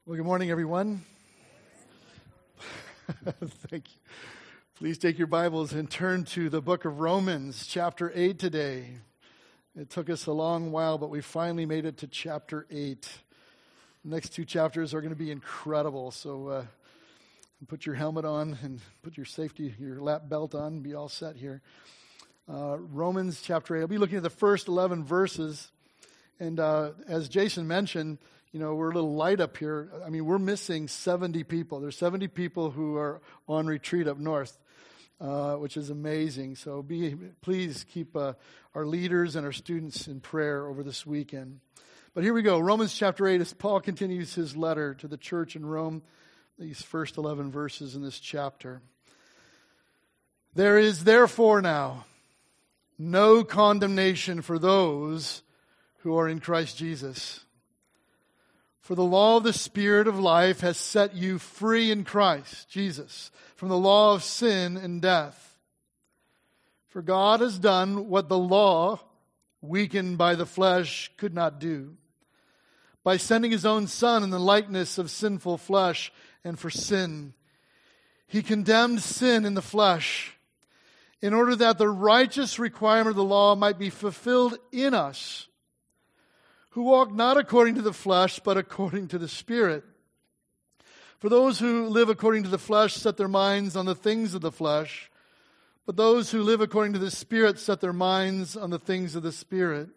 Well, good morning, everyone. Thank you. Please take your Bibles and turn to the book of Romans, chapter 8 today. It took us a long while, but we finally made it to chapter 8. The next two chapters are going to be incredible, so put your helmet on and put your lap belt on and be all set here. Romans chapter 8. I'll be looking at the first 11 verses, and as Jason mentioned, we're a little light up here. I mean, we're missing 70 people. There's 70 people who are on retreat up north, which is amazing. So please keep our leaders and our students in prayer over this weekend. But here we go. Romans chapter 8, as Paul continues his letter to the church in Rome, these first 11 verses in this chapter. There is therefore now no condemnation for those who are in Christ Jesus. For the law of the Spirit of life has set you free in Christ Jesus from the law of sin and death. For God has done what the law, weakened by the flesh, could not do, by sending His own Son in the likeness of sinful flesh, and for sin. He condemned sin in the flesh, in order that the righteous requirement of the law might be fulfilled in us, who walk not according to the flesh, but according to the Spirit. For those who live according to the flesh set their minds on the things of the flesh, but those who live according to the Spirit set their minds on the things of the Spirit.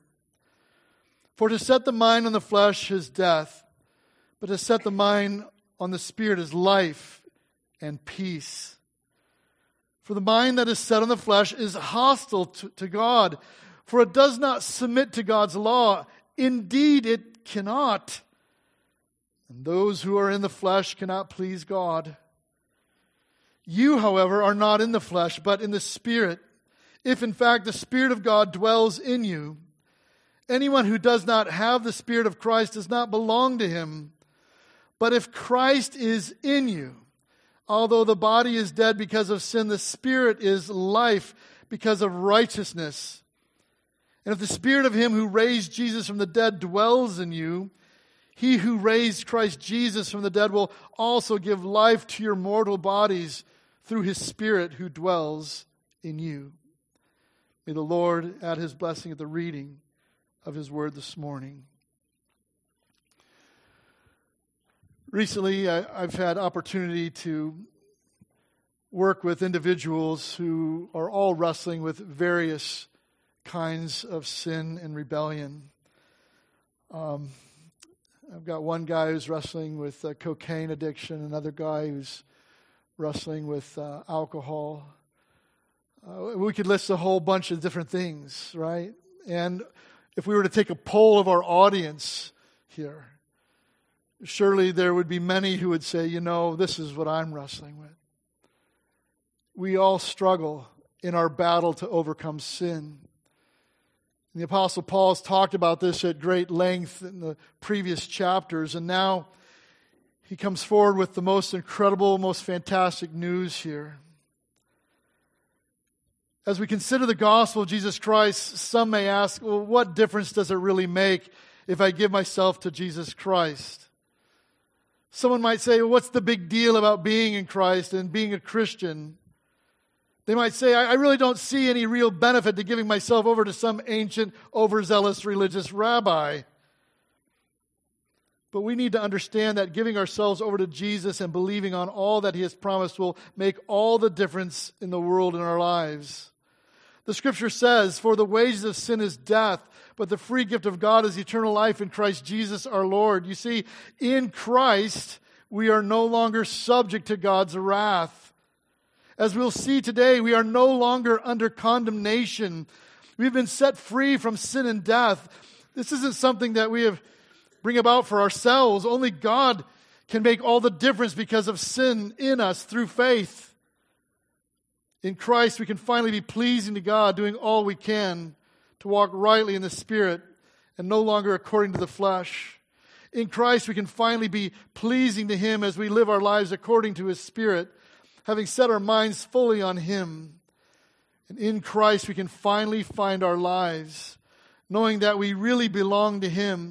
For to set the mind on the flesh is death, but to set the mind on the Spirit is life and peace. For the mind that is set on the flesh is hostile to God, for it does not submit to God's law. Indeed, it cannot. And those who are in the flesh cannot please God. You, however, are not in the flesh, but in the Spirit, if in fact the Spirit of God dwells in you. Anyone who does not have the Spirit of Christ does not belong to Him. But if Christ is in you, although the body is dead because of sin, the Spirit is life because of righteousness. And if the Spirit of Him who raised Jesus from the dead dwells in you, He who raised Christ Jesus from the dead will also give life to your mortal bodies through His Spirit who dwells in you. May the Lord add His blessing at the reading of His word this morning. Recently, I've had opportunity to work with individuals who are all wrestling with various kinds of sin and rebellion. I've got one guy who's wrestling with cocaine addiction, another guy who's wrestling with alcohol. We could list a whole bunch of different things, right? And if we were to take a poll of our audience here, surely there would be many who would say, this is what I'm wrestling with. We all struggle in our battle to overcome sin. The Apostle Paul has talked about this at great length in the previous chapters, and now he comes forward with the most incredible, most fantastic news here. As we consider the gospel of Jesus Christ, some may ask, well, what difference does it really make if I give myself to Jesus Christ? Someone might say, well, what's the big deal about being in Christ and being a Christian? They might say, I really don't see any real benefit to giving myself over to some ancient, overzealous religious rabbi. But we need to understand that giving ourselves over to Jesus and believing on all that He has promised will make all the difference in the world in our lives. The Scripture says, for the wages of sin is death, but the free gift of God is eternal life in Christ Jesus our Lord. You see, in Christ, we are no longer subject to God's wrath. As we'll see today, we are no longer under condemnation. We've been set free from sin and death. This isn't something that we bring about for ourselves. Only God can make all the difference because of sin in us through faith. In Christ, we can finally be pleasing to God, doing all we can to walk rightly in the Spirit and no longer according to the flesh. In Christ, we can finally be pleasing to Him as we live our lives according to His Spirit, having set our minds fully on Him. And in Christ, we can finally find our lives, knowing that we really belong to Him,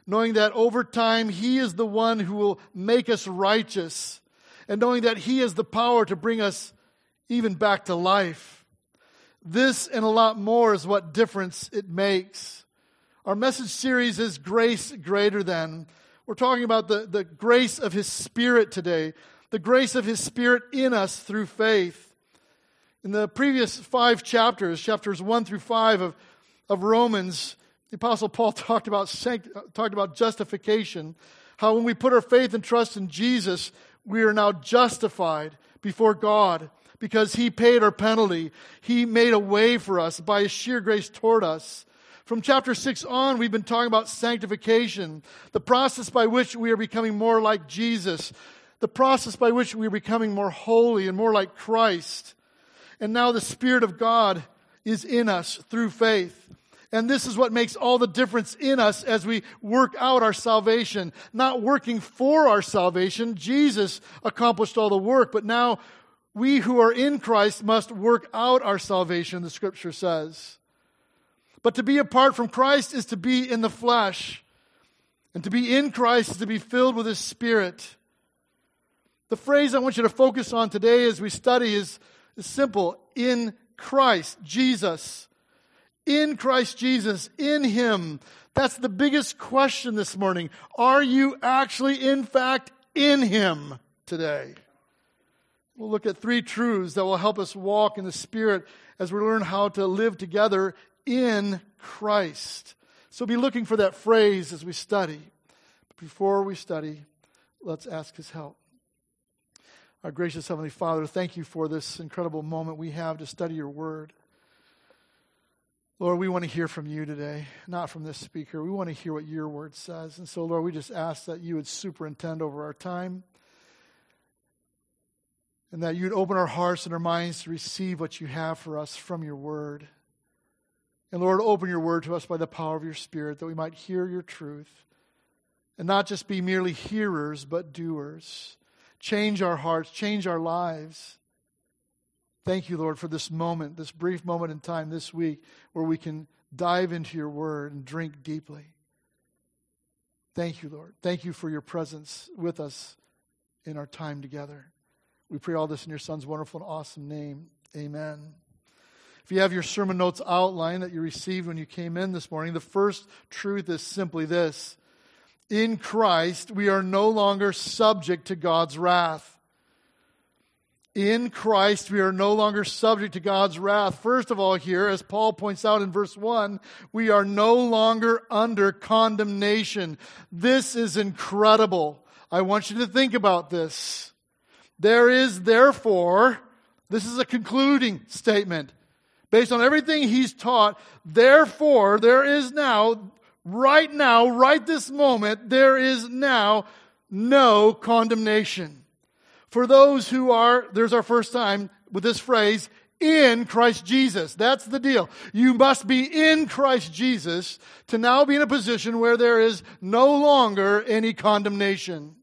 knowing that over time He is the one who will make us righteous, and knowing that He has the power to bring us even back to life. This and a lot more is what difference it makes. Our message series is Grace Greater Than. We're talking about the grace of His Spirit today, the grace of His Spirit in us through faith. In the previous 5 chapters, chapters 1 through 5 of Romans, the Apostle Paul talked about justification, how when we put our faith and trust in Jesus, we are now justified before God because He paid our penalty. He made a way for us by His sheer grace toward us. From chapter 6 on, we've been talking about sanctification, the process by which we are becoming more like Jesus, the process by which we are becoming more holy and more like Christ. And now the Spirit of God is in us through faith. And this is what makes all the difference in us as we work out our salvation. Not working for our salvation. Jesus accomplished all the work. But now we who are in Christ must work out our salvation, the Scripture says. But to be apart from Christ is to be in the flesh. And to be in Christ is to be filled with His Spirit. The phrase I want you to focus on today as we study is simple. In Christ Jesus. In Christ Jesus. In Him. That's the biggest question this morning. Are you actually, in fact, in Him today? We'll look at 3 truths that will help us walk in the Spirit as we learn how to live together in Christ. So be looking for that phrase as we study. But before we study, let's ask His help. Our gracious Heavenly Father, thank You for this incredible moment we have to study Your Word. Lord, we want to hear from You today, not from this speaker. We want to hear what Your Word says. And so, Lord, we just ask that You would superintend over our time and that You'd open our hearts and our minds to receive what You have for us from Your Word. And Lord, open Your Word to us by the power of Your Spirit that we might hear Your truth and not just be merely hearers, but doers. Change our hearts, change our lives. Thank You, Lord, for this moment, this brief moment in time this week where we can dive into Your Word and drink deeply. Thank You, Lord. Thank You for Your presence with us in our time together. We pray all this in Your Son's wonderful and awesome name. Amen. If you have your sermon notes outline that you received when you came in this morning, the first truth is simply this. In Christ, we are no longer subject to God's wrath. In Christ, we are no longer subject to God's wrath. First of all here, as Paul points out in verse 1, we are no longer under condemnation. This is incredible. I want you to think about this. There is therefore, this is a concluding statement. Based on everything he's taught, therefore, there is now, right this moment, there is now no condemnation. For those who are, there's our first time with this phrase, in Christ Jesus. That's the deal. You must be in Christ Jesus to now be in a position where there is no longer any condemnation.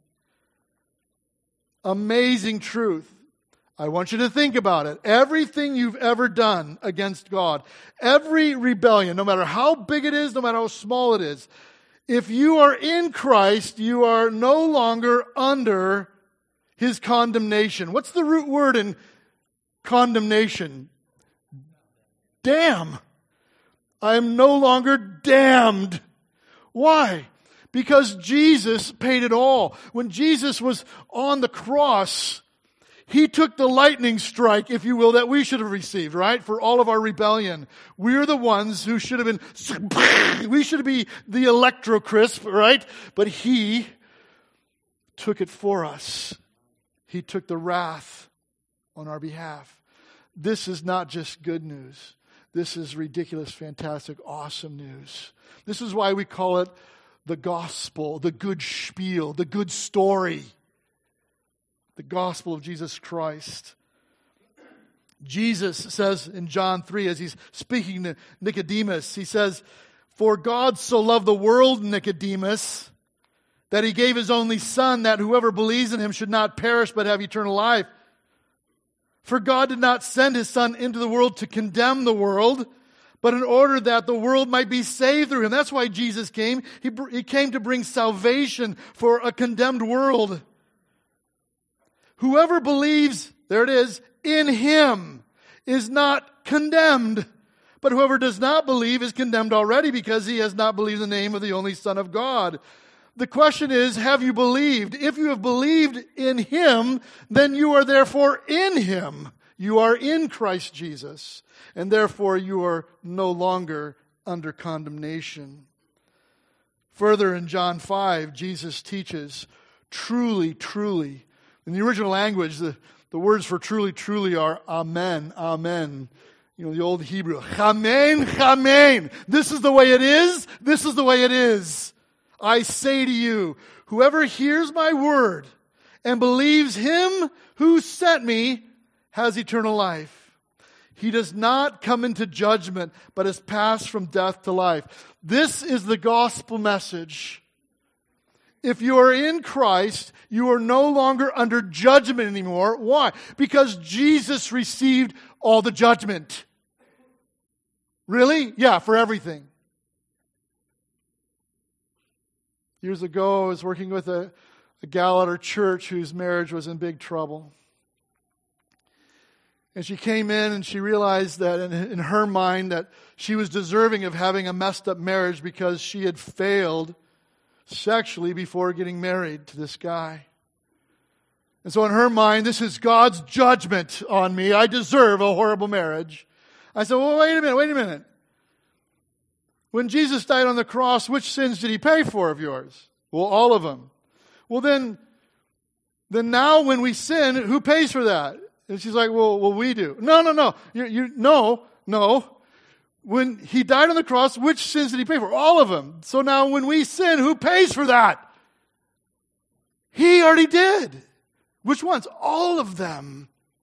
Amazing truth. I want you to think about it. Everything you've ever done against God, every rebellion, no matter how big it is, no matter how small it is, if you are in Christ, you are no longer under His condemnation. What's the root word in condemnation? Damn. I am no longer damned. Why? Because Jesus paid it all. When Jesus was on the cross, He took the lightning strike, if you will, that we should have received, right? For all of our rebellion. We're the ones who should have been, we should be the electro crisp, right? But He took it for us. He took the wrath on our behalf. This is not just good news. This is ridiculous, fantastic, awesome news. This is why we call it the gospel, the good spiel, the good story. The gospel of Jesus Christ. Jesus says in John 3, as He's speaking to Nicodemus, He says, "For God so loved the world, Nicodemus, that He gave His only Son, that whoever believes in Him should not perish but have eternal life. For God did not send His Son into the world to condemn the world, but in order that the world might be saved through him. That's why Jesus came. He came to bring salvation for a condemned world. Whoever believes, there it is, in him is not condemned. But whoever does not believe is condemned already because he has not believed the name of the only Son of God. The question is, have you believed? If you have believed in him, then you are therefore in him. You are in Christ Jesus, and therefore you are no longer under condemnation. Further in John 5, Jesus teaches, truly, truly. In the original language, the words for truly, truly are amen, amen. You know, the old Hebrew, chamen, chamen. This is the way it is. This is the way it is. I say to you, whoever hears my word and believes him who sent me has eternal life. He does not come into judgment, but has passed from death to life. This is the gospel message. If you are in Christ, you are no longer under judgment anymore. Why? Because Jesus received all the judgment. Really? Yeah, for everything. Years ago, I was working with a gal at her church whose marriage was in big trouble. And she came in and she realized that in her mind that she was deserving of having a messed up marriage because she had failed sexually before getting married to this guy. And so in her mind, this is God's judgment on me. I deserve a horrible marriage. I said, well, wait a minute. When Jesus died on the cross, which sins did he pay for of yours? Well, all of them. Well, then now when we sin, who pays for that? And she's like, well, we do. No. No. When he died on the cross, which sins did he pay for? All of them. So now when we sin, who pays for that? He already did. Which ones? All of them.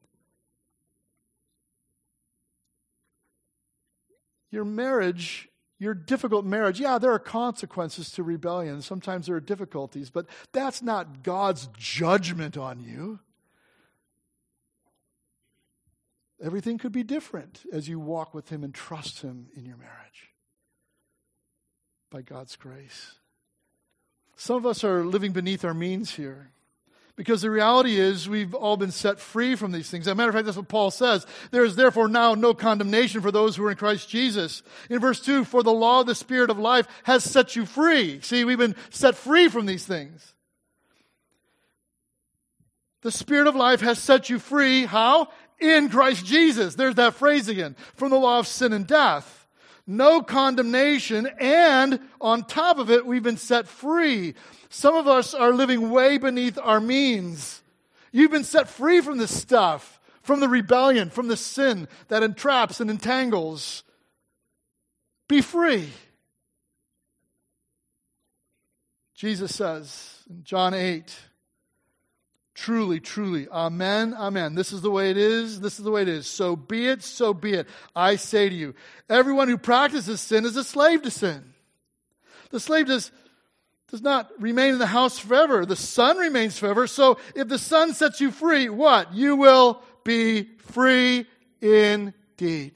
Your marriage, your difficult marriage, yeah, there are consequences to rebellion. Sometimes there are difficulties, but that's not God's judgment on you. Everything could be different as you walk with him and trust him in your marriage. By God's grace. Some of us are living beneath our means here. Because the reality is we've all been set free from these things. As a matter of fact, that's what Paul says. There is therefore now no condemnation for those who are in Christ Jesus. In verse 2, for the law of the Spirit of life has set you free. See, we've been set free from these things. The Spirit of life has set you free. How? In Christ Jesus. There's that phrase again. From the law of sin and death. No condemnation, and on top of it, we've been set free. Some of us are living way beneath our means. You've been set free from this stuff, from the rebellion, from the sin that entraps and entangles. Be free. Jesus says in John 8, truly, truly, amen, amen. This is the way it is. This is the way it is. So be it, so be it. I say to you, everyone who practices sin is a slave to sin. The slave does not remain in the house forever. The Son remains forever. So if the Son sets you free, what? You will be free indeed.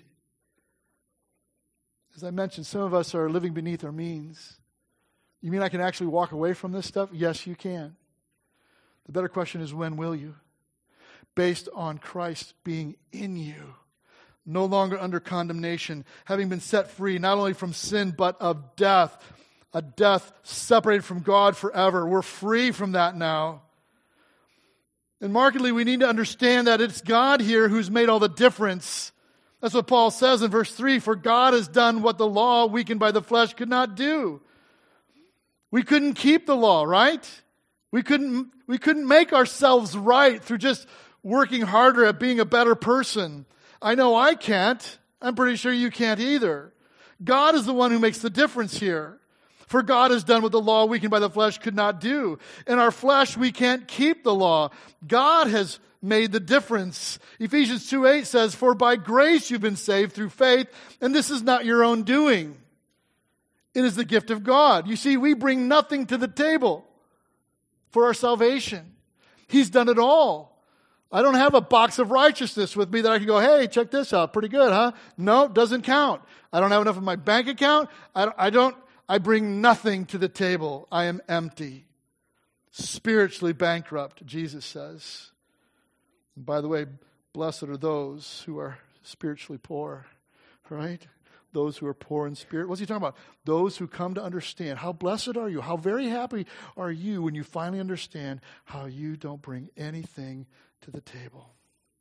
As I mentioned, some of us are living beneath our means. You mean I can actually walk away from this stuff? Yes, you can. The better question is, when will you? Based on Christ being in you. No longer under condemnation. Having been set free, not only from sin, but of death. A death separated from God forever. We're free from that now. And markedly, we need to understand that it's God here who's made all the difference. That's what Paul says in verse 3. For God has done what the law, weakened by the flesh, could not do. We couldn't keep the law, right? We couldn't make ourselves right through just working harder at being a better person. I know I can't. I'm pretty sure you can't either. God is the one who makes the difference here. For God has done what the law weakened by the flesh could not do. In our flesh, we can't keep the law. God has made the difference. Ephesians 2:8 says, for by grace you've been saved through faith, and this is not your own doing. It is the gift of God. You see, we bring nothing to the table for our salvation. He's done it all. I don't have a box of righteousness with me that I can go, hey, check this out. Pretty good, huh? No, doesn't count. I don't have enough in my bank account. I bring nothing to the table. I am empty. Spiritually bankrupt, Jesus says. And by the way, blessed are those who are spiritually poor, right? Those who are poor in spirit. What's he talking about? Those who come to understand. How blessed are you? How very happy are you when you finally understand how you don't bring anything to the table?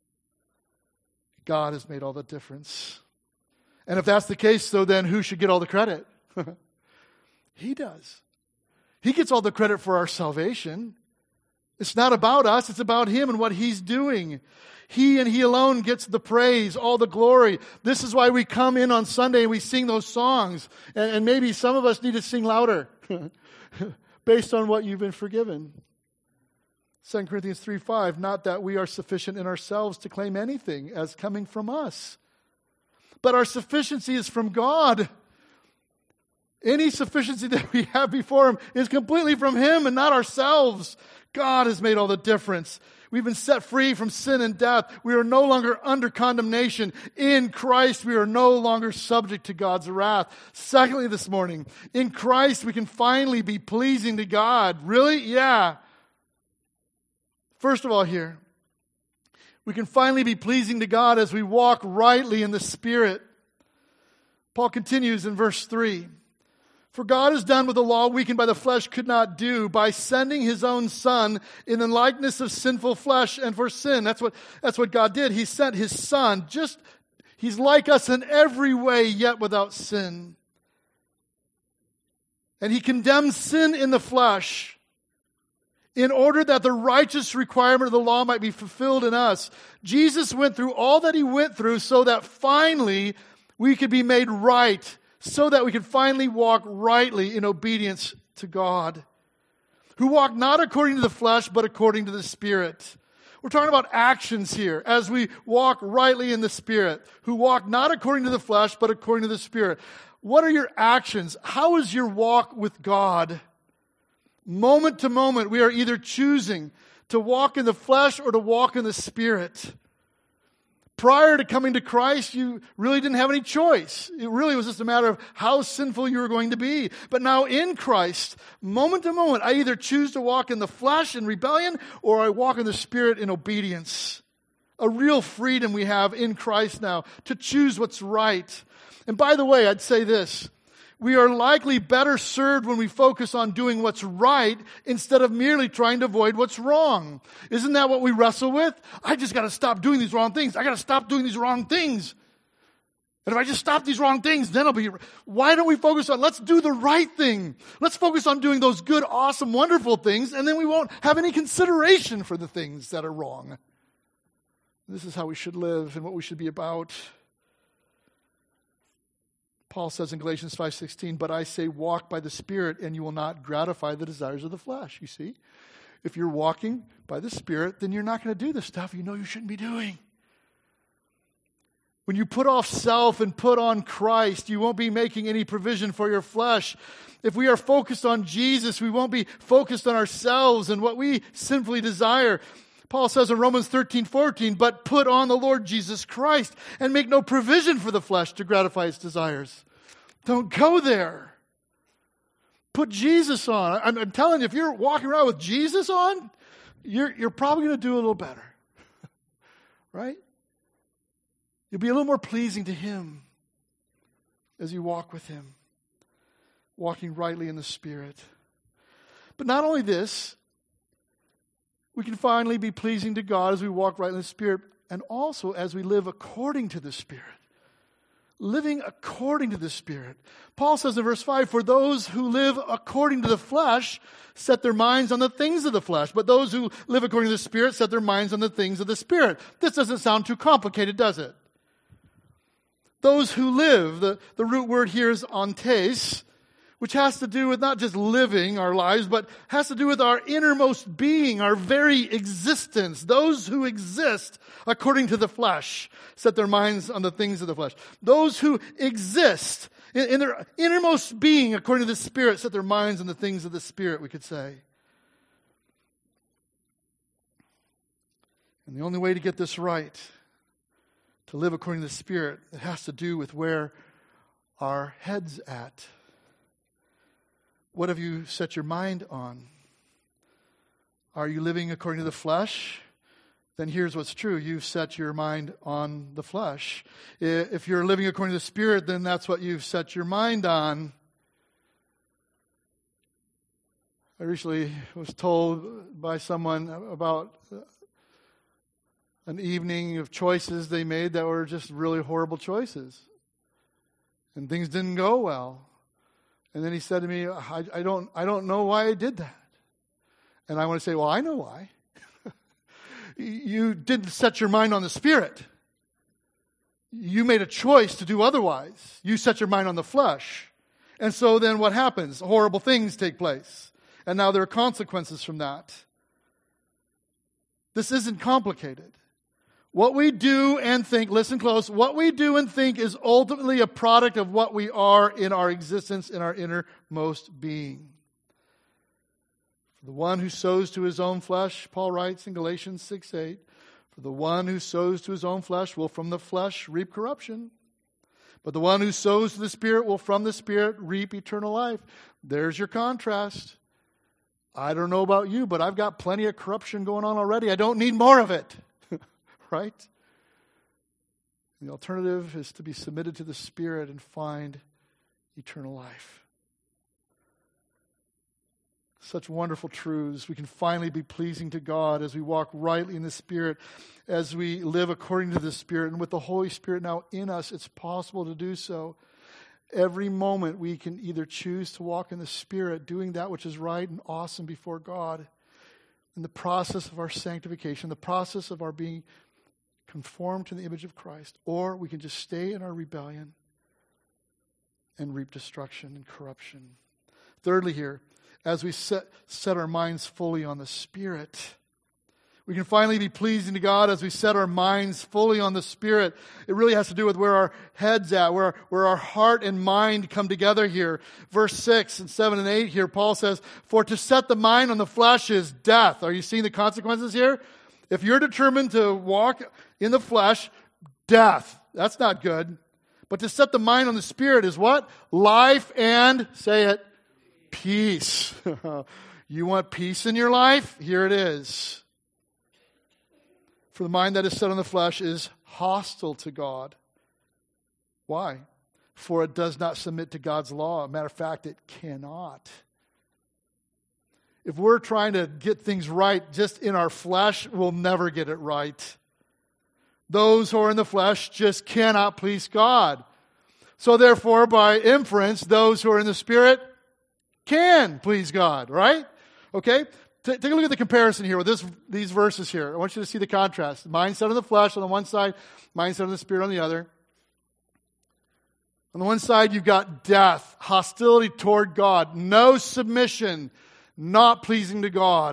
God has made all the difference. And if that's the case, so then who should get all the credit? He does. He gets all the credit for our salvation. It's not about us, it's about Him and what He's doing. He and He alone gets the praise, all the glory. This is why we come in on Sunday and we sing those songs. And maybe some of us need to sing louder based on what you've been forgiven. 2 Corinthians 3:5, not that we are sufficient in ourselves to claim anything as coming from us, but our sufficiency is from God. Any sufficiency that we have before Him is completely from Him and not ourselves. God has made all the difference. We've been set free from sin and death. We are no longer under condemnation. In Christ, we are no longer subject to God's wrath. Secondly, this morning, in Christ, we can finally be pleasing to God. Really? Yeah. First of all here, we can finally be pleasing to God as we walk rightly in the Spirit. Paul continues in verse 3. For God has done what the law weakened by the flesh could not do by sending His own Son in the likeness of sinful flesh and for sin. That's what God did. He sent His Son. He's like us in every way, yet without sin. And He condemned sin in the flesh in order that the righteous requirement of the law might be fulfilled in us. Jesus went through all that He went through so that finally we could be made right, so that we can finally walk rightly in obedience to God, who walk not according to the flesh, but according to the Spirit. We're talking about actions here as we walk rightly in the Spirit, who walk not according to the flesh, but according to the Spirit. What are your actions? How is your walk with God? Moment to moment, we are either choosing to walk in the flesh or to walk in the Spirit. Prior to coming to Christ, you really didn't have any choice. It really was just a matter of how sinful you were going to be. But now in Christ, moment to moment, I either choose to walk in the flesh in rebellion or I walk in the Spirit in obedience. A real freedom we have in Christ now to choose what's right. And by the way, I'd say this. We are likely better served when we focus on doing what's right instead of merely trying to avoid what's wrong. Isn't that what we wrestle with? I just got to stop doing these wrong things. I got to stop doing these wrong things. And if I just stop these wrong things, then I'll be... Why don't we focus on, let's do the right thing. Let's focus on doing those good, awesome, wonderful things, and then we won't have any consideration for the things that are wrong. This is how we should live and what we should be about. Paul says in Galatians 5:16, but I say walk by the Spirit and you will not gratify the desires of the flesh. You see, if you're walking by the Spirit, then you're not going to do the stuff you know you shouldn't be doing. When you put off self and put on Christ, you won't be making any provision for your flesh. If we are focused on Jesus, we won't be focused on ourselves and what we sinfully desire. Paul says in Romans 13:14, but put on the Lord Jesus Christ and make no provision for the flesh to gratify its desires. Don't go there. Put Jesus on. I'm telling you, if you're walking around with Jesus on, you're probably going to do a little better. Right? You'll be a little more pleasing to Him as you walk with Him, walking rightly in the Spirit. But not only this, we can finally be pleasing to God as we walk right in the Spirit and also as we live according to the Spirit. Living according to the Spirit. Paul says in verse 5, for those who live according to the flesh set their minds on the things of the flesh, but those who live according to the Spirit set their minds on the things of the Spirit. This doesn't sound too complicated, does it? Those who live, the root word here is antes, which has to do with not just living our lives, but has to do with our innermost being, our very existence. Those who exist according to the flesh set their minds on the things of the flesh. Those who exist in their innermost being according to the Spirit set their minds on the things of the Spirit, we could say. And the only way to get this right, to live according to the Spirit, it has to do with where our head's at. What have you set your mind on? Are you living according to the flesh? Then here's what's true. You've set your mind on the flesh. If you're living according to the Spirit, then that's what you've set your mind on. I recently was told by someone about an evening of choices they made that were just really horrible choices. And things didn't go well. And then he said to me, I don't know why I did that. And I want to say, well, I know why. You didn't set your mind on the Spirit. You made a choice to do otherwise. You set your mind on the flesh. And so then what happens? Horrible things take place. And now there are consequences from that. This isn't complicated. What we do and think, listen close, what we do and think is ultimately a product of what we are in our existence, in our innermost being. For the one who sows to his own flesh, Paul writes in Galatians 6:8, for the one who sows to his own flesh will from the flesh reap corruption. But the one who sows to the Spirit will from the Spirit reap eternal life. There's your contrast. I don't know about you, but I've got plenty of corruption going on already. I don't need more of it. Right? The alternative is to be submitted to the Spirit and find eternal life. Such wonderful truths. We can finally be pleasing to God as we walk rightly in the Spirit, as we live according to the Spirit. And with the Holy Spirit now in us, it's possible to do so. Every moment we can either choose to walk in the Spirit, doing that which is right and awesome before God, in the process of our sanctification, the process of our being conformed to the image of Christ, or we can just stay in our rebellion and reap destruction and corruption. Thirdly here, as we set our minds fully on the Spirit, we can finally be pleasing to God as we set our minds fully on the Spirit. It really has to do with where our head's at, where our heart and mind come together here. Verse 6 and 7 and 8 here, Paul says, for to set the mind on the flesh is death. Are you seeing the consequences here? If you're determined to walk in the flesh, death. That's not good. But to set the mind on the Spirit is what? Life and, say it, peace. You want peace in your life? Here it is. For the mind that is set on the flesh is hostile to God. Why? For it does not submit to God's law. Matter of fact, it cannot. If we're trying to get things right just in our flesh, we'll never get it right. Those who are in the flesh just cannot please God. So therefore, by inference, those who are in the Spirit can please God, right? Okay? Take a look at the comparison here with these verses here. I want you to see the contrast. Mind set on the flesh on the one side, mind set on the Spirit on the other. On the one side, you've got death, hostility toward God, no submission, not pleasing to God.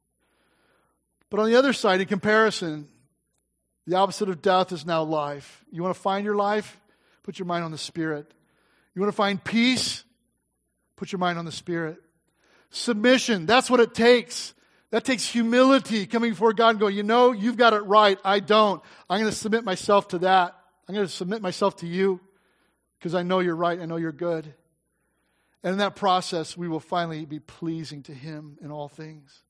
But on the other side, in comparison, the opposite of death is now life. You want to find your life? Put your mind on the Spirit. You want to find peace? Put your mind on the Spirit. Submission, that's what it takes. That takes humility, coming before God and going, you've got it right. I don't. I'm going to submit myself to that. I'm going to submit myself to you because I know you're right. I know you're good. And in that process, we will finally be pleasing to Him in all things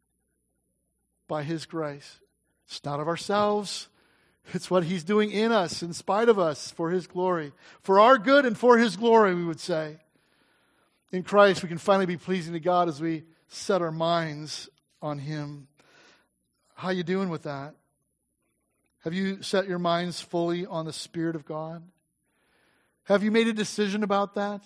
by His grace. It's not of ourselves. It's what He's doing in us, in spite of us, for His glory. For our good and for His glory, we would say. In Christ, we can finally be pleasing to God as we set our minds on Him. How you doing with that? Have you set your minds fully on the Spirit of God? Have you made a decision about that?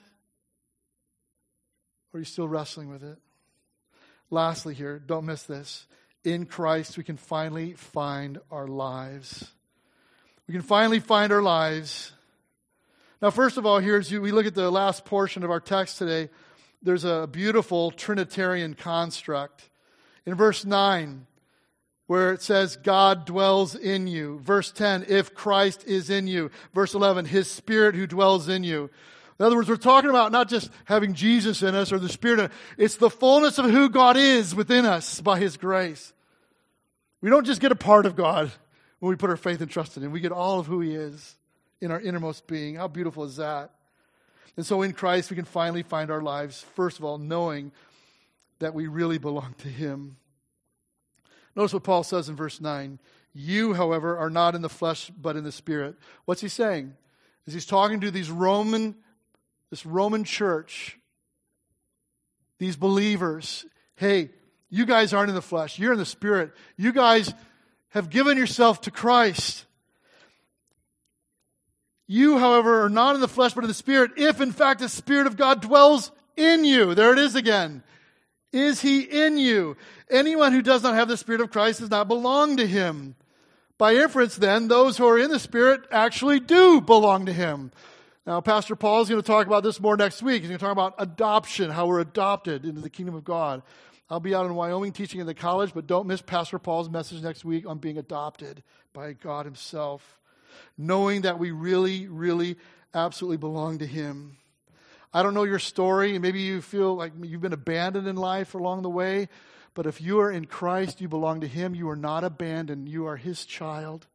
Or are you still wrestling with it? Lastly here, don't miss this. In Christ, we can finally find our lives. We can finally find our lives. Now, first of all, here as we look at the last portion of our text today, there's a beautiful Trinitarian construct. In verse 9, where it says, God dwells in you. Verse 10, if Christ is in you. Verse 11, His Spirit who dwells in you. In other words, we're talking about not just having Jesus in us or the Spirit in us. It's the fullness of who God is within us by His grace. We don't just get a part of God. when we put our faith and trust in him. We get all of who he is in our innermost being. How beautiful is that? And so in Christ, we can finally find our lives, first of all, knowing that we really belong to him. Notice what Paul says in verse 9. You, however, are not in the flesh, but in the Spirit. What's he saying? Is he's talking to this Roman church, these believers. Hey, you guys aren't in the flesh. You're in the Spirit. You guys have given yourself to Christ. You, however, are not in the flesh, but in the Spirit, if in fact the Spirit of God dwells in you. There it is again. Is he in you? Anyone who does not have the Spirit of Christ does not belong to him. By inference, then, those who are in the Spirit actually do belong to him. Now, Pastor Paul is going to talk about this more next week. He's going to talk about adoption, how we're adopted into the kingdom of God. I'll be out in Wyoming teaching in the college, but don't miss Pastor Paul's message next week on being adopted by God himself. Knowing that we really, really, absolutely belong to him. I don't know your story. Maybe you feel like you've been abandoned in life along the way. But if you are in Christ, you belong to him. You are not abandoned. You are his child.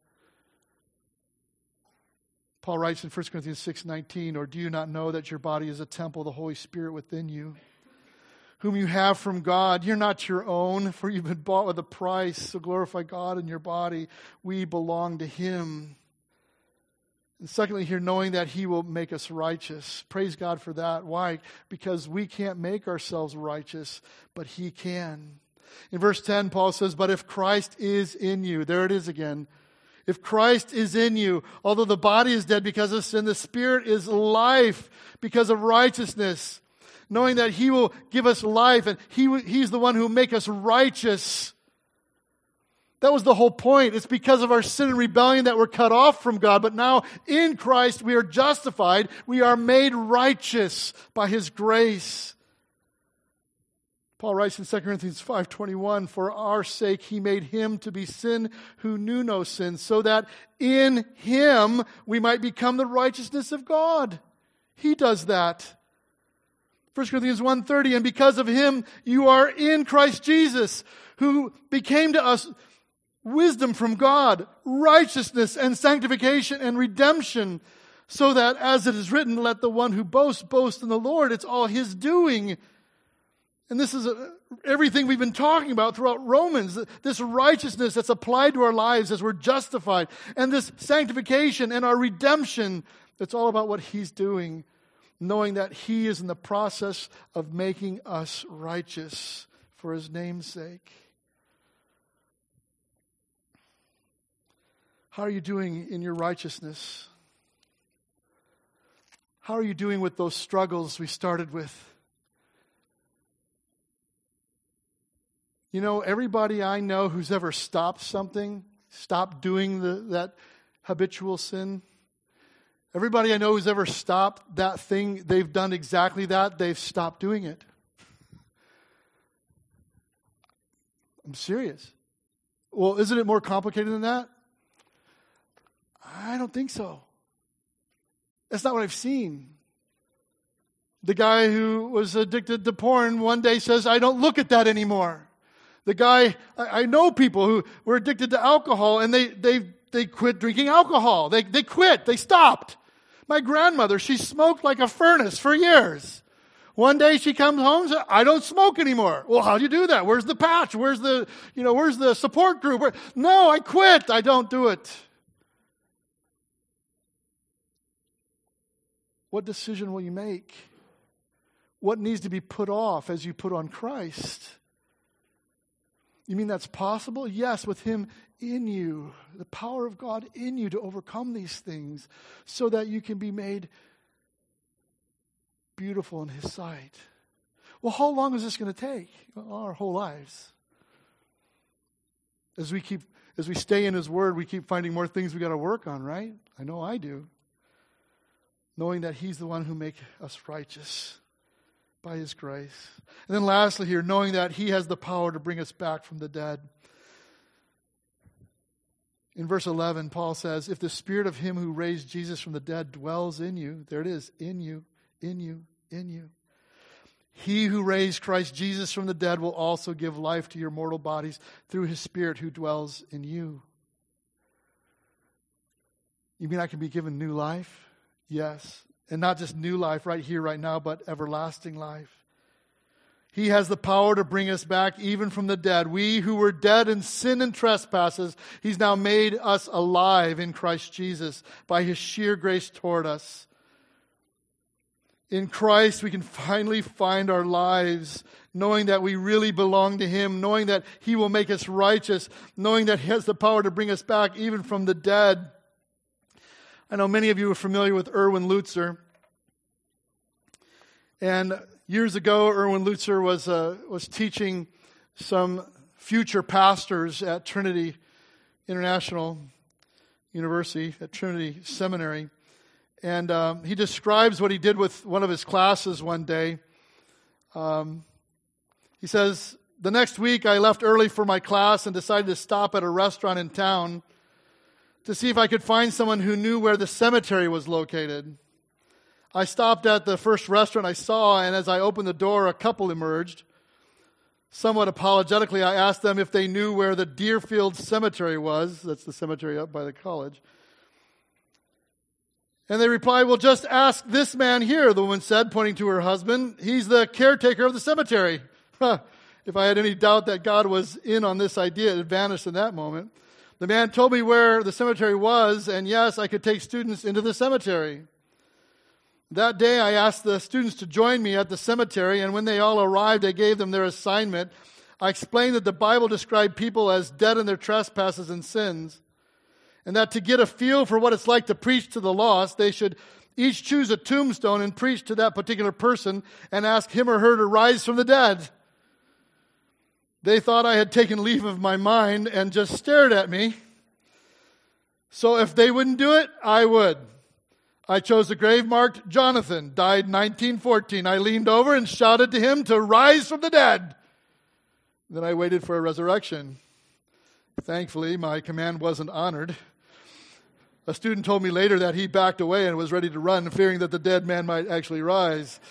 Paul writes in 1 Corinthians 6:19, or do you not know that your body is a temple of the Holy Spirit within you, whom you have from God? You're not your own, for you've been bought with a price. So glorify God in your body. We belong to him. And secondly, here, knowing that he will make us righteous. Praise God for that. Why? Because we can't make ourselves righteous, but he can. In verse 10, Paul says, but if Christ is in you, there it is again. If Christ is in you, although the body is dead because of sin, the Spirit is life because of righteousness. Knowing that he will give us life and he's the one who will make us righteous. That was the whole point. It's because of our sin and rebellion that we're cut off from God. But now in Christ we are justified. We are made righteous by his grace. Paul writes in 2 Corinthians 5:21, for our sake he made him to be sin who knew no sin, so that in him we might become the righteousness of God. He does that. 1 Corinthians 1:30, and because of him you are in Christ Jesus, who became to us wisdom from God, righteousness and sanctification and redemption, so that, as it is written, let the one who boasts boast in the Lord. It's all his doing. And this is everything we've been talking about throughout Romans, this righteousness that's applied to our lives as we're justified, and this sanctification and our redemption, it's all about what he's doing, knowing that he is in the process of making us righteous for his name's sake. How are you doing in your righteousness? How are you doing with those struggles we started with? You know, everybody I know who's ever stopped something, stopped doing that habitual sin, everybody I know who's ever stopped that thing, they've done exactly that, they've stopped doing it. I'm serious. Well, isn't it more complicated than that? I don't think so. That's not what I've seen. The guy who was addicted to porn one day says, I don't look at that anymore. The guy, I know people who were addicted to alcohol and they quit drinking alcohol. They quit. They stopped. My grandmother, she smoked like a furnace for years. One day she comes home and says, I don't smoke anymore. Well, how do you do that? Where's the patch? Where's the support group? No, I quit. I don't do it. What decision will you make? What needs to be put off as you put on Christ? You mean that's possible? Yes, with him in you, the power of God in you to overcome these things so that you can be made beautiful in his sight. Well, how long is this going to take? Our whole lives. As we stay in his word, we keep finding more things we got to work on, right? I know I do. Knowing that he's the one who makes us righteous by his grace. And then lastly here, knowing that he has the power to bring us back from the dead. In verse 11, Paul says, if the spirit of him who raised Jesus from the dead dwells in you, there it is, in you, in you, in you. He who raised Christ Jesus from the dead will also give life to your mortal bodies through his Spirit who dwells in you. You mean I can be given new life? Yes. And not just new life right here, right now, but everlasting life. He has the power to bring us back even from the dead. We who were dead in sin and trespasses, He's now made us alive in Christ Jesus by His sheer grace toward us. In Christ, we can finally find our lives, knowing that we really belong to Him, knowing that He will make us righteous, knowing that He has the power to bring us back even from the dead. I know many of you are familiar with Erwin Lutzer. And years ago, Erwin Lutzer was teaching some future pastors at Trinity International University, at Trinity Seminary. And he describes what he did with one of his classes one day. He says, the next week I left early for my class and decided to stop at a restaurant in town to see if I could find someone who knew where the cemetery was located. I stopped at the first restaurant I saw, and as I opened the door, a couple emerged. Somewhat apologetically, I asked them if they knew where the Deerfield Cemetery was. That's the cemetery up by the college. And they replied, well, just ask this man here, the woman said, pointing to her husband. He's the caretaker of the cemetery. If I had any doubt that God was in on this idea, it had vanished in that moment. The man told me where the cemetery was, and yes, I could take students into the cemetery. That day, I asked the students to join me at the cemetery, and when they all arrived, I gave them their assignment. I explained that the Bible described people as dead in their trespasses and sins, and that to get a feel for what it's like to preach to the lost, they should each choose a tombstone and preach to that particular person and ask him or her to rise from the dead. They thought I had taken leave of my mind and just stared at me. So if they wouldn't do it, I would. I chose a grave marked Jonathan, died 1914. I leaned over and shouted to him to rise from the dead. Then I waited for a resurrection. Thankfully, my command wasn't honored. A student told me later that he backed away and was ready to run, fearing that the dead man might actually rise.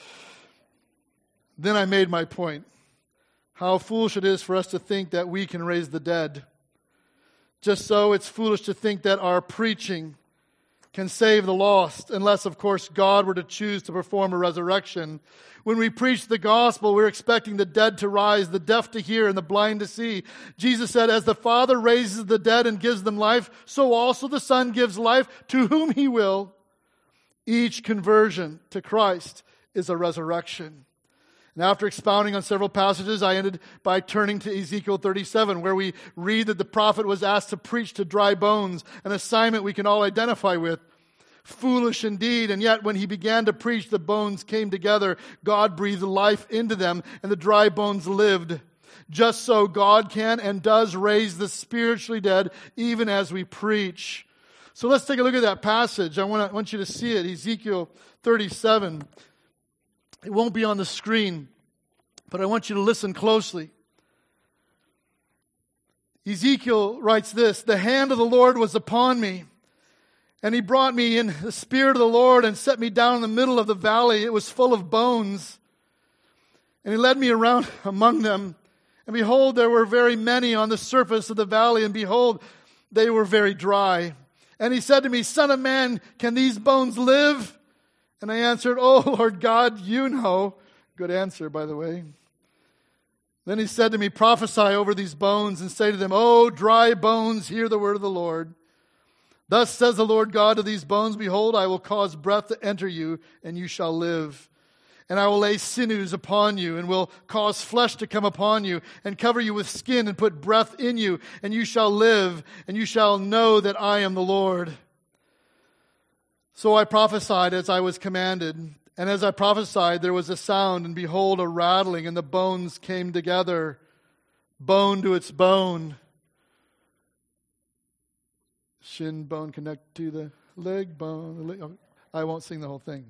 Then I made my point. How foolish it is for us to think that we can raise the dead. Just so, it's foolish to think that our preaching can save the lost, unless, of course, God were to choose to perform a resurrection. When we preach the gospel, we're expecting the dead to rise, the deaf to hear, and the blind to see. Jesus said, as the Father raises the dead and gives them life, so also the Son gives life to whom He will. Each conversion to Christ is a resurrection. And after expounding on several passages, I ended by turning to Ezekiel 37, where we read that the prophet was asked to preach to dry bones, an assignment we can all identify with. Foolish indeed, and yet when he began to preach, the bones came together. God breathed life into them, and the dry bones lived. Just so God can and does raise the spiritually dead, even as we preach. So let's take a look at that passage. I want you to see it, Ezekiel 37. It won't be on the screen, but I want you to listen closely. Ezekiel writes this, the hand of the Lord was upon me, and He brought me in the Spirit of the Lord and set me down in the middle of the valley. It was full of bones. And He led me around among them. And behold, there were very many on the surface of the valley, and behold, they were very dry. And He said to me, Son of man, can these bones live? And I answered, Oh, Lord God, you know. Good answer, by the way. Then He said to me, prophesy over these bones and say to them, O dry bones, hear the word of the Lord. Thus says the Lord God to these bones, behold, I will cause breath to enter you, and you shall live. And I will lay sinews upon you, and will cause flesh to come upon you, and cover you with skin, and put breath in you, and you shall live, and you shall know that I am the Lord. So I prophesied as I was commanded, and as I prophesied, there was a sound, and behold, a rattling, and the bones came together, bone to its bone. Shin bone connect to the leg bone. I won't sing the whole thing.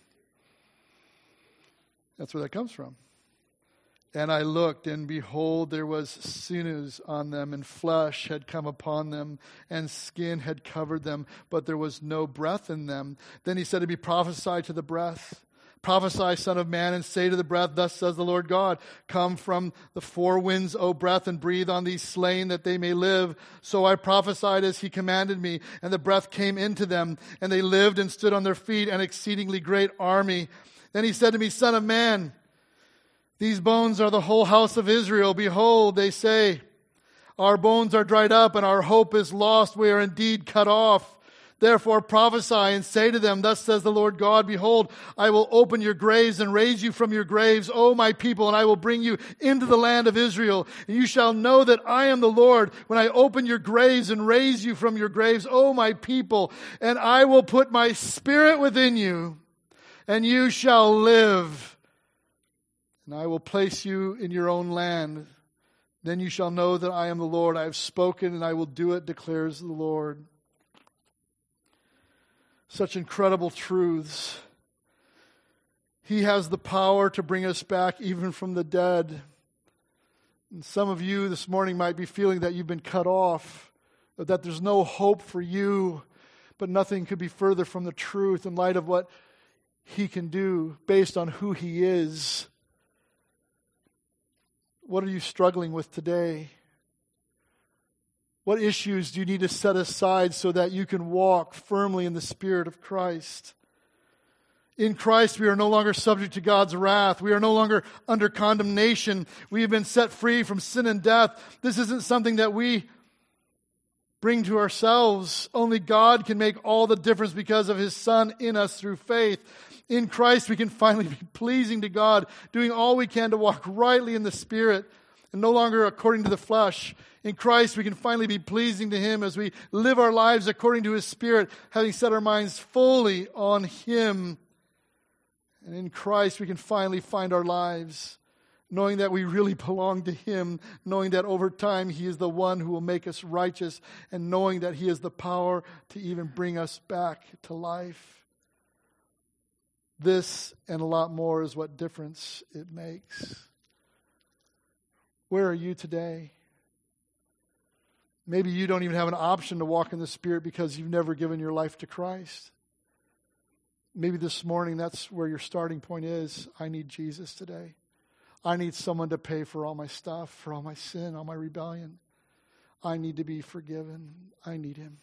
That's where that comes from. And I looked, and behold, there was sinews on them, and flesh had come upon them, and skin had covered them, but there was no breath in them. Then He said to me, prophesy to the breath. Prophesy, Son of Man, and say to the breath, thus says the Lord God, come from the four winds, O breath, and breathe on these slain that they may live. So I prophesied as he commanded me, and the breath came into them, and they lived and stood on their feet, an exceedingly great army. Then he said to me, Son of man, these bones are the whole house of Israel. Behold, they say, our bones are dried up, and our hope is lost. We are indeed cut off. Therefore prophesy and say to them, thus says the Lord God, behold, I will open your graves and raise you from your graves, O my people, and I will bring you into the land of Israel. And you shall know that I am the Lord when I open your graves and raise you from your graves, O my people. And I will put my spirit within you, and you shall live. And I will place you in your own land. Then you shall know that I am the Lord. I have spoken, and I will do it, declares the Lord. Such incredible truths. He has the power to bring us back even from the dead. And some of you this morning might be feeling that you've been cut off, that there's no hope for you, but nothing could be further from the truth in light of what He can do based on who He is. What are you struggling with today? What issues do you need to set aside so that you can walk firmly in the Spirit of Christ? In Christ, we are no longer subject to God's wrath. We are no longer under condemnation. We have been set free from sin and death. This isn't something that we bring to ourselves. Only God can make all the difference because of His Son in us through faith. In Christ, we can finally be pleasing to God, doing all we can to walk rightly in the Spirit and no longer according to the flesh. In Christ, we can finally be pleasing to Him as we live our lives according to His Spirit, having set our minds fully on Him. And in Christ, we can finally find our lives, knowing that we really belong to Him, knowing that over time He is the one who will make us righteous, and knowing that He has the power to even bring us back to life. This and a lot more is what difference it makes. Where are you today? Maybe you don't even have an option to walk in the Spirit because you've never given your life to Christ. Maybe this morning that's where your starting point is. I need Jesus today. I need someone to pay for all my stuff, for all my sin, all my rebellion. I need to be forgiven. I need Him.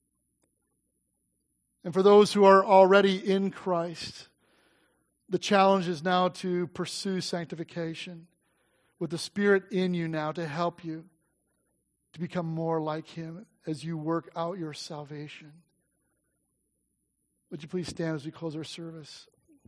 And for those who are already in Christ, the challenge is now to pursue sanctification with the Spirit in you now to help you to become more like Him as you work out your salvation. Would you please stand as we close our service?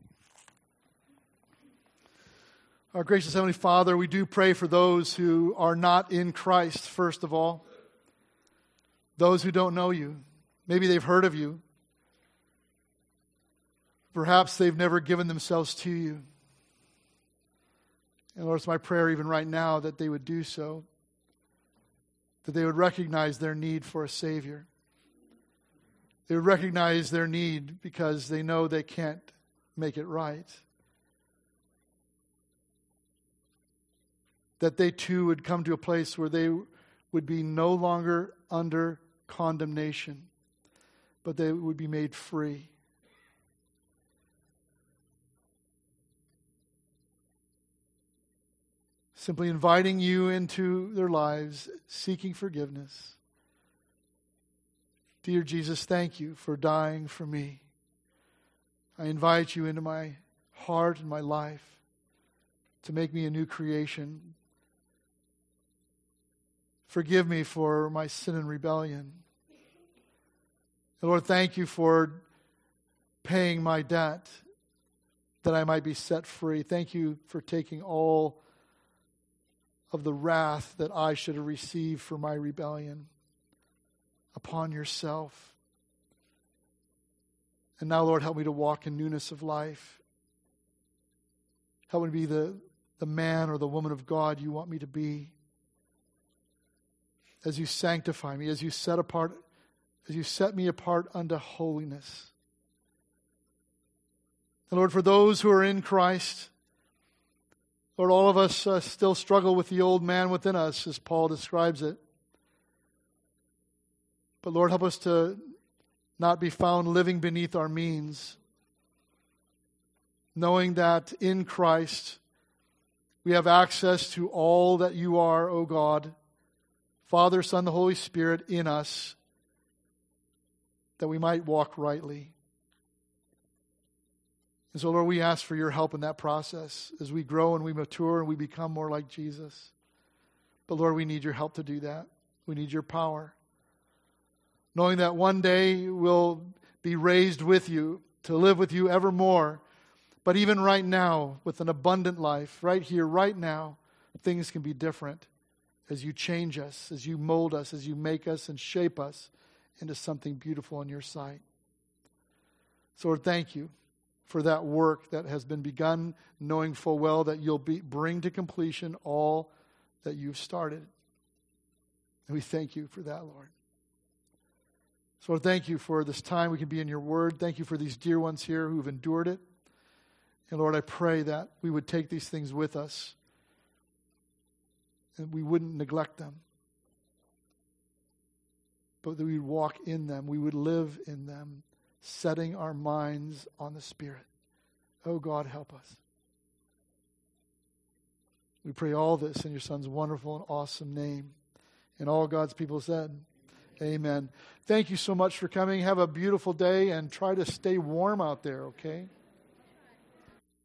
Our gracious Heavenly Father, we do pray for those who are not in Christ, first of all. Those who don't know You. Maybe they've heard of You. Perhaps they've never given themselves to You. And Lord, it's my prayer even right now that they would do so. That they would recognize their need for a Savior. They would recognize their need because they know they can't make it right. That they too would come to a place where they would be no longer under condemnation, but they would be made free. Simply inviting You into their lives, seeking forgiveness. Dear Jesus, thank You for dying for me. I invite You into my heart and my life to make me a new creation. Forgive me for my sin and rebellion. And Lord, thank You for paying my debt that I might be set free. Thank You for taking all of the wrath that I should have received for my rebellion upon Yourself. And now, Lord, help me to walk in newness of life. Help me to be the man or the woman of God You want me to be. As You sanctify me, as You set me apart unto holiness. And Lord, for those who are in Christ, Lord, all of us still struggle with the old man within us, as Paul describes it. But Lord, help us to not be found living beneath our means. knowing that in Christ we have access to all that you are, O God, Father, Son, the Holy Spirit in us, that we might walk rightly. And so, Lord, we ask for your help in that process as we grow and we mature and we become more like Jesus. But, Lord, we need your help to do that. We need your power. Knowing that one day we'll be raised with you, to live with you evermore. But even right now, with an abundant life, right here, right now, things can be different as you change us, as you mold us, as you make us and shape us into something beautiful in your sight. So, Lord, thank you for that work that has been begun, knowing full well that you'll bring to completion all that you've started. And we thank you for that, Lord. So, Lord, thank you for this time we can be in your word. Thank you for these dear ones here who've endured it. And Lord, I pray that we would take these things with us and we wouldn't neglect them, but that we would walk in them, we would live in them, setting our minds on the Spirit. Oh God, help us. We pray all this in your Son's wonderful and awesome name. And all God's people said, amen. Thank you so much for coming. Have a beautiful day and try to stay warm out there, okay?